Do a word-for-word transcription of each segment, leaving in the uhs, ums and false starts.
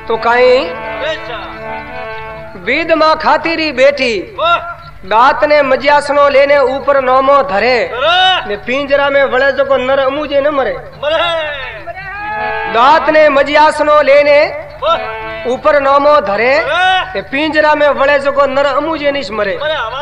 तो कहीं बीद मां खाती री बेटी दांत ने मजियासनो लेने ऊपर नोमो धरे ने पिंजरा में वळे जो को नर अमुजे न मरे दांत ने मजियासनो लेने ऊपर नोमो धरे ने पिंजरा में वळे जो को नर अमुजे निस मरे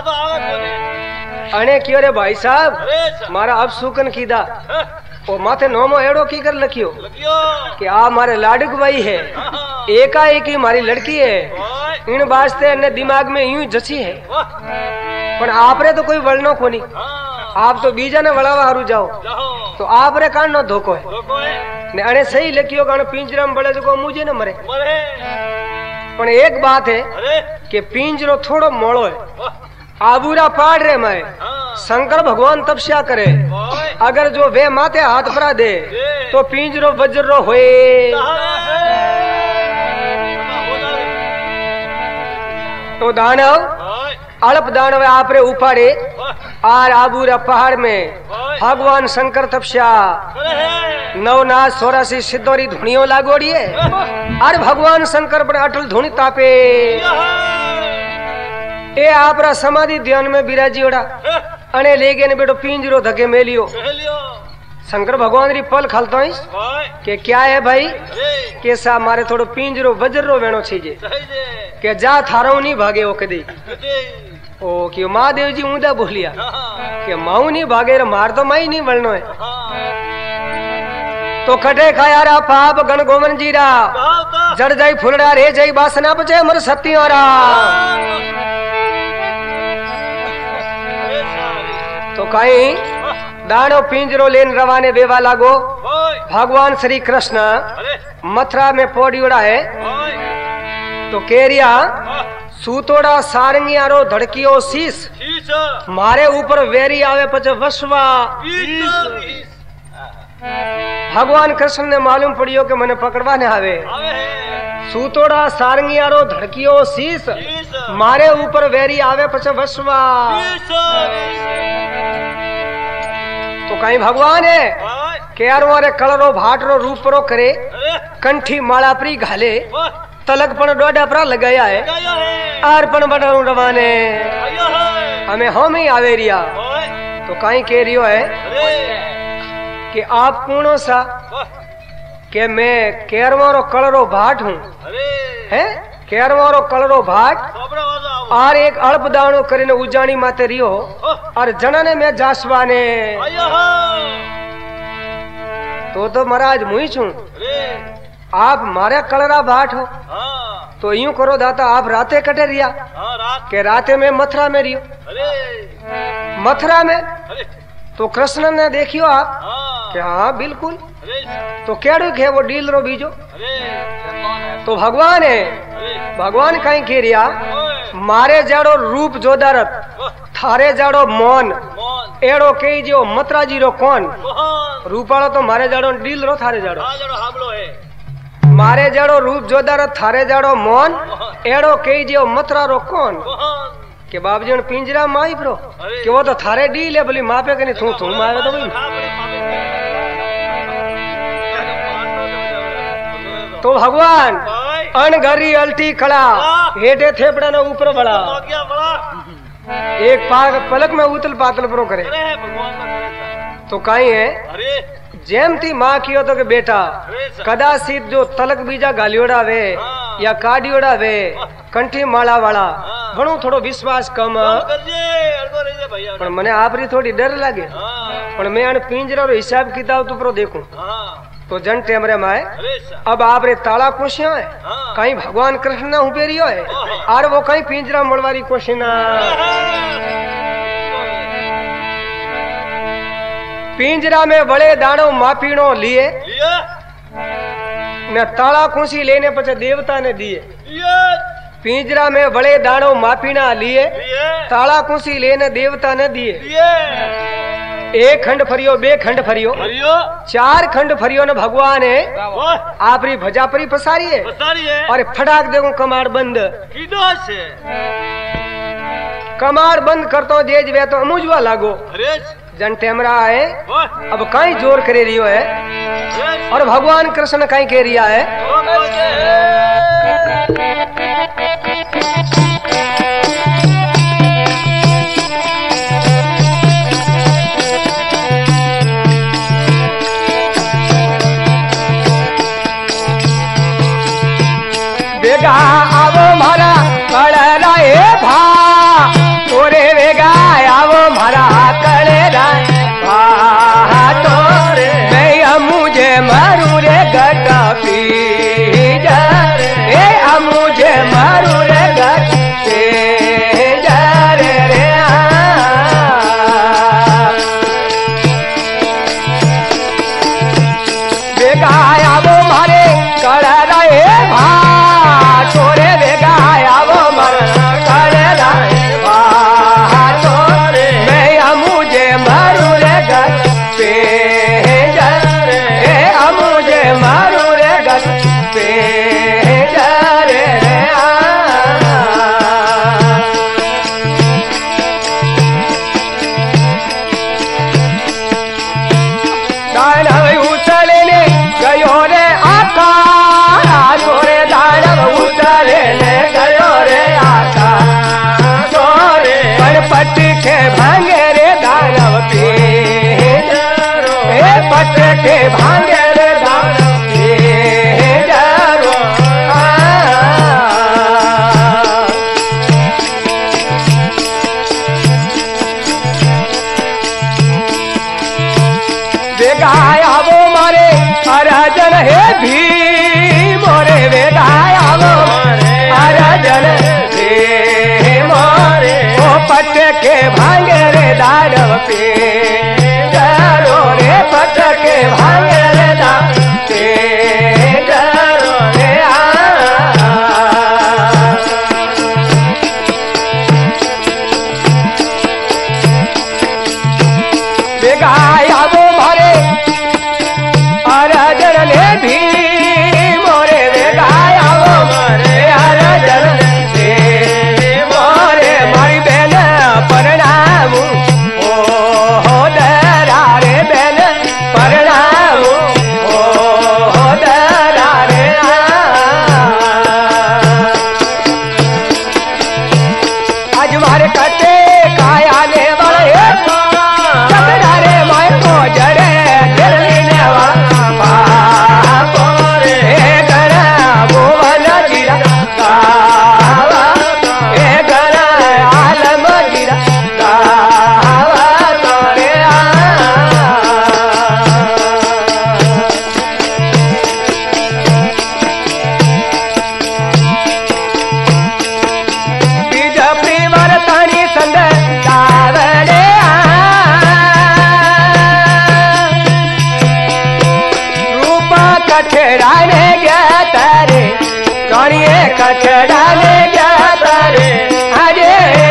अने क्यों रे भाई साहब मारा अब सुकन कीदा ओ माथे नोमो एड़ो की कर लखियो कि आ मारे लाडक भाई है एकाएक ही मारी लड़की है इन वास्ते ने दिमाग में यूं जची है पर आपरे तो कोई वळनो कोनी आप तो बीजा ने वळावा हारू जाओ तो आपरे कान नो धोको है ने अने सही लखियो कान पिंजरा में बळे जो मुझे न मरे पण एक बात है कि पिंजरो थोड़ो मोड़ो है आबूरा पाड़ रे मैं शंकर भगवान तपस्या करे अगर जो वे माथे हाथ परा दे तो पिंजरो वज्रो होए तो दानव अल्प दानव आपरे उपाड़े आर आबूरा पहाड़ में भगवान शंकर तपस्या नवनाथ सोरासी सिद्धोरी धुनियो लागोड़ी है अरे भगवान शंकर पर अटल धुनी तापे ए आपरा समाधि ध्यान में बिराजी ओड़ा अने ले गए ने बेटो पिंजरो धके मेलियो शंकर भगवान री पल खालतो के क्या है भाई के सा मारे थोड़ो पिंजरो वज्रो वेणो छीजे के जा थारो नहीं भागे ओ कदी ओ कि महादेव जी ऊंधा बोलिया के माऊ नहीं भागे रे मार तो माई नहीं वळनो है तो कटे खाया रा पाप गण गोवन जी रा जड़ जाई फुलड़ा रे जाई बासना बचे मर सत्तियों रा तो कहीं दानो पिंजरो लेन रवाने वेवा लागो भगवान श्री कृष्ण मथुरा में पोड़ियोड़ा है तो केरिया सूतोड़ा सारंगियारो धड़कियो शीश मारे ऊपर वेरी आवे पचे वसवा भगवान कृष्ण ने मालूम पड़ियो कि मने पकड़वाने आवे सूतोड़ा सारंगियारो धड़कियो शीश मारे ऊपर वेरी आवे पचे वसवा तो कहीं भगवान है के यार मारे कलरो भाटरो रूपरो करे कंठी माला परी घाले तलक पण डोडा परा लगाया है आर पण बड़ाऊ रवाने हमें हम ही आवे रिया तो कहीं कह रियो है कि आप कौनो सा के मैं केरवारो कलरो भाट हूँ है केरवारो कलरो भाट और एक अल्प दाणो करीने उजाणी माते रियो और जना ने मैं जासवाने तो तो महाराज मुई छू आप मारे कलरा भाट हो तो यूं करो दाता आप राते कटे रिया के राते में मथुरा में रियो मथुरा में तो कृष्ण ने देखियो आप कि हाँ बिल्कुल तो केड़ू है वो डील रो बीजो तो भगवान है भगवान कहीं कह रिया मारे जाड़ो रूप जोदारत थारे जाड़ो मौन एड़ो कही जो मथुरा जी रो कौन रूपाड़ो तो मारे जाड़ो डील रो थारे जाड़ो मारे जाड़ो रूप जोदारत थारे जाड़ो मौन एड़ो कही जो मथुरा रो कौन के बाबूजी ने पिंजरा माई प्रो कि वो तो थारे डील है बोली मापे के नहीं थू थू मारे तो भाई तो भगवान अनगरी अल्टी खड़ा हेठे थेपड़ा ने ऊपर बड़ा एक पाग पलक में उतल पातल प्रो करे तो कहीं है जेम थी माँ कियो तो के बेटा कदाचित जो तलक बीजा गालियोड़ा वे या काडियोड़ा वे कंठी माला वाला घणो थोड़ो विश्वास कम पर मने आपरी थोड़ी डर लागे पर मैं आने पिंजरा रो हिसाब किताब तो प्रो देखूं तो जन टेमरे माए अब आप रे ताला कोशियां है कहीं भगवान कृष्ण ना उपेरियो है और वो कहीं पिंजरा मड़वारी कोशिना पिंजरा में बड़े दाणो मापीनो लिए न ताला कुंसी लेने पचे देवता ने दिए पिंजरा में बड़े दाणो मापीना लिए ताला कुंसी लेने देवता ने दिए एक खंड फरियो बे खंड फरियो चार खंड फरियो ने भगवान है आपरी भजा परी पसारी है और फटाक देखो कमाड़ बंद कमाड़ बंद करतो जेज वे तो अमुजवा लागो जन टेमरा है अब कहीं जोर करे रियो है और भगवान कृष्ण कहीं कह रिया है वेगा आवो मारा कळरा ए भा तोरे वेगा आवो मारा कळरा भा तोरे मैं मुझे मारू रे गट पी जा ए मुझे मारू रे गट पे जा रे रे वेगा आवो मारे कळरा ए भा तोरे वेगा आवो मर कळरा भा तोरे मैं मुझे मारू रे गट पे जा ए मुझे मारू रे गट पे जा रे दानव उछले ने गयो रे आकाश तोरे दानव उछले ने गयो रे आकाश तोरे पट के भांगे रे दानव पे ए पट के भांगे रे दानव पे जरो वेगा आवो मारे अराजन हे भी मोरे वेगा आवो अराजन हे मोरे ओ पट के भांगे रे दानव पे जरो रे पट के भांगे रे दानव पे जरो रे वेगा आवो मारे अराजन ने भी मोरे वेगा आवो मारे अराजन ने मोरे मारी बेन परणाम ओ दरा रे बेन परणाम ओ दरा रे आज मारे कटे काया ने वाले कतरा रे माय को जड़े गिरने वाला बापो रे गरा भुवन गिरा गावा ए गरा आलम गिरा गावा तोरे बीज प्रीवर तानी संद दावड़े रूपा कठड़ाने गया तारे कणिए कठड़ाने गया तारे अरे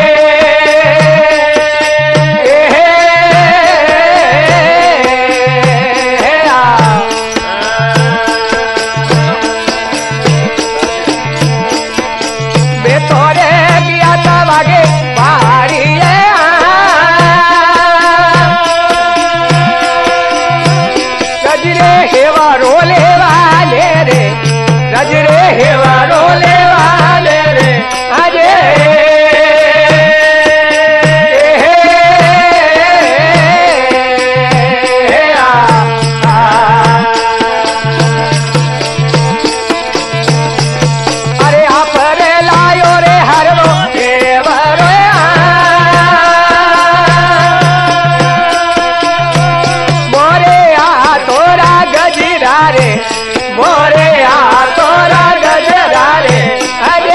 मैं तोरे गया था वागे बारी रजरे हेवा रोले वाले रे रजरे हेवा रोले वाले रे अरे अरे आप रे लायो रे हरवो देवरो मोरे आ तोरा गजरा रे मोरे आ तोरा गजरा रे अरे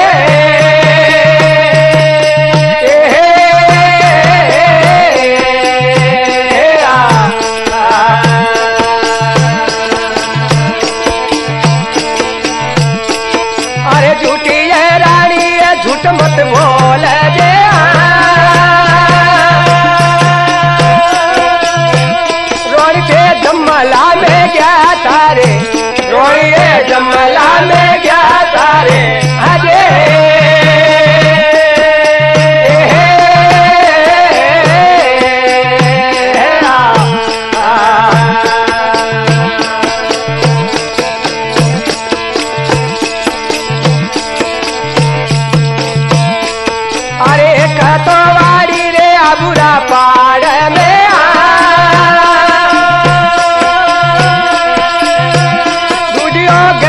अरे झूठी है रानी है झूठ मत बोल जे रोड़ी के जमला में गया तारे रोड़ी जमला में गया तारे अरे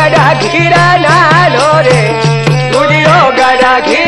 गड़ा घीरा नालो रे गुड़ियो गड़ा घी